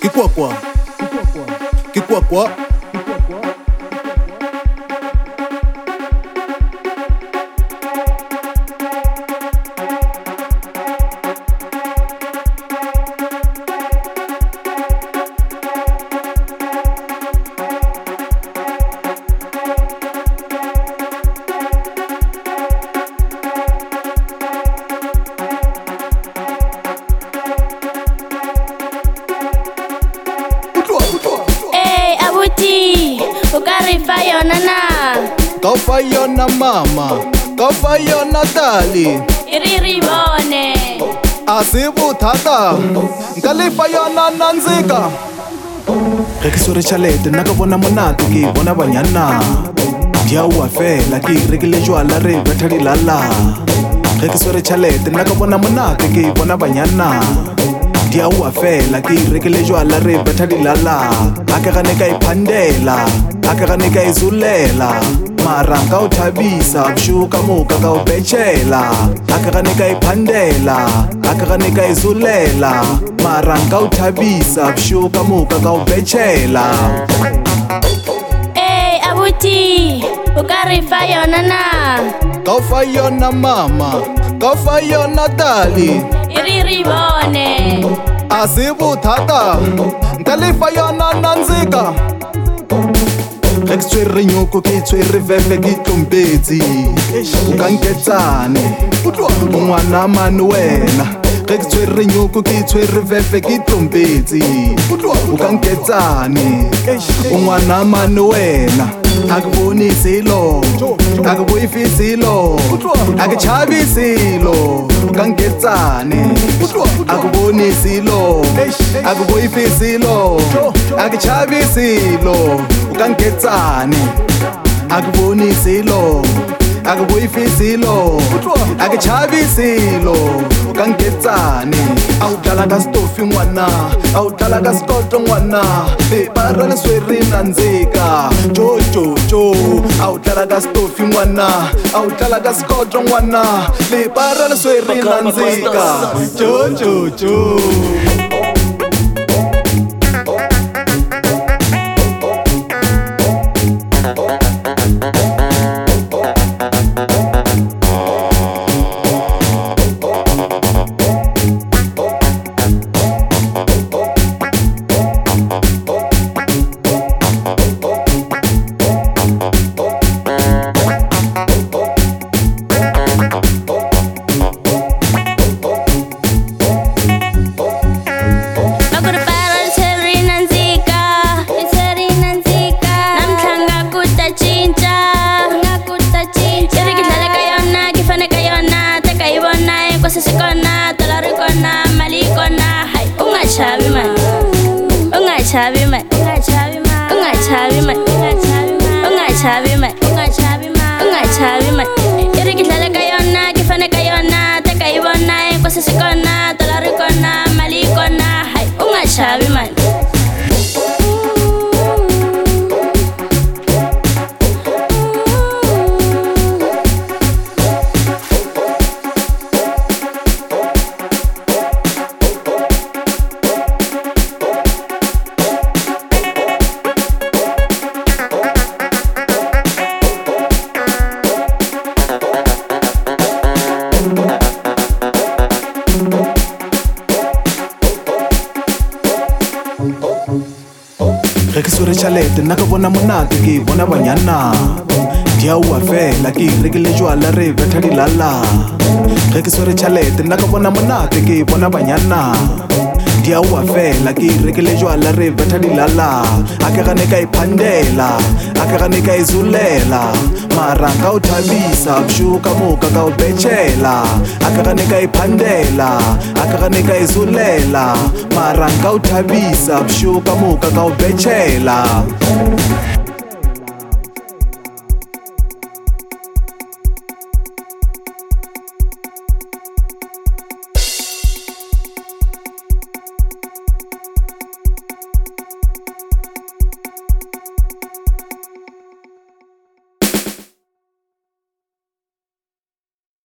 Ke kwa. Ukarifa yona na Kaufa yona mama, kaufa yona dali iriribone asibuthata nkalifa yona nandzika rekisore chalete naka bona monate ke bona banyana dia wa fela ke rekile jwala re bathadi lala rekisore chalete naka bona monate ke bona banyana dia wa fela ke rekile jwala re bathadi lala akagane ka iphandela akagane ka izulela maranga uthabisa bushuka muka ka ubetshela akagane ka iphandela akagane ka izulela maranga uthabisa bushuka muka ka ubetshela abuti ukarifa yona na kaufa yona mama kaufa yona dali iriribone asibuthata nkalifa yona nandzika ge ke tshwere nyoko ke tshwere vefe ke tlompetsi o ka nketsane ngwana mane wena ge ke tshwere nyoko ke tshwere vefe ke tlompetsi o ka nketsane ngwana mane wena a ke bone selo a ke boife selo a ke tshabe selo o ka nketsane a ke bone selo a ke boife selo a ke tshabe selo o ka nketsane a ke bone selo a ke boife selo a ke tshabe selo o ka nketsane a o tlala ka stofi ngwana a o tlala ka skoto ngwana pepara le swere nandzika jojojo a o tlala ka stofi ngwana a o tlala ka skoto ngwana pepara le swere nandzika jojojo Sikona, talarikona, malikona, hai, ungachavi man, ungachavi man, ungachavi man, ungachavi man, ungachavi man, ungachavi man, ungachavi man. Irikitale kayona, kifane kayona, takaibona, sikona, talarikona, malikona, hai, ungachavi man. ge ke swere tšhalete nna ka bona monate ke bona banyana dia wa fela ke rekile jwala re bathadi lala ge ke swere tšhalete nna ka bona monate ke bona banyana dia wa fela ke rekile jwala re bathadi lala akagane ka iphandela akagane ka izulela maranga uthabisa bushuka muka ka ubetshela akagane ka iphandela akagane ka izulela maranga uthabisa bushuka muka ka ubetshela